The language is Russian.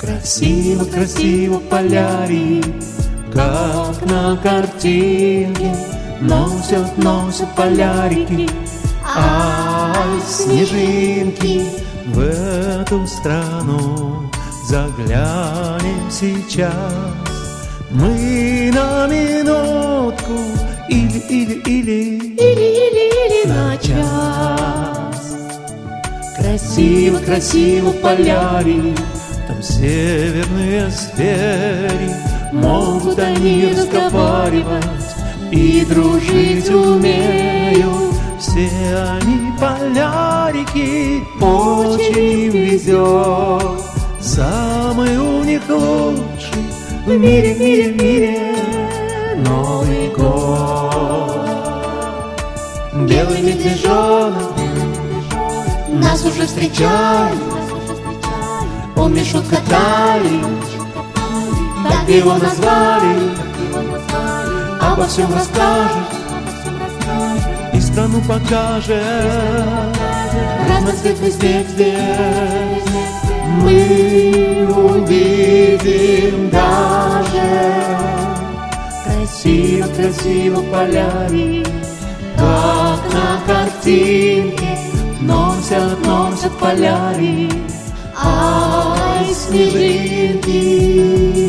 Красиво, красиво полярий, как на картинке. Носят, носят полярики, ай, снежинки. В эту страну заглянем сейчас мы на минутку или на час. Красиво, красиво полярий, там северные звери. Могут они разговаривать и дружить умеют. Все они полярики, очень им везет. Самый у них лучший в мире, мире, мире Новый год. Белый медвежонок нас уже встречает. Он Мишут Катали, так его назвали. Обо всем расскажет и страну покажет. Разноцветный снег здесь мы увидим даже. Красиво, красиво полярий, как на картинке. Носят, носят полярий, ай, снежинки.